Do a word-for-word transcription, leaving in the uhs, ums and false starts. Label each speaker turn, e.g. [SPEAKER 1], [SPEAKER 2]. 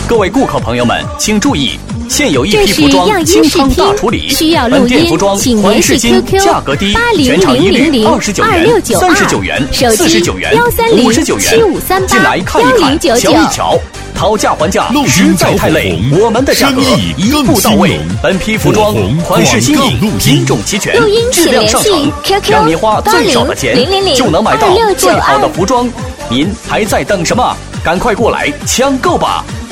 [SPEAKER 1] 各位顾客朋友们，请注意，现有一批服装清仓大处理，
[SPEAKER 2] 需要录音，
[SPEAKER 1] 本店服装还市新，价格低，全场一律二十九元、三十九元、四十九元、五十九元，进来看一看，瞧一瞧。讨价还价实在太累，我们的价格一步到位。本批服装款式新颖，品种齐全，质量上乘，让你花最少的钱就能买到最好的服装。您还在等什么？赶快过来抢购吧！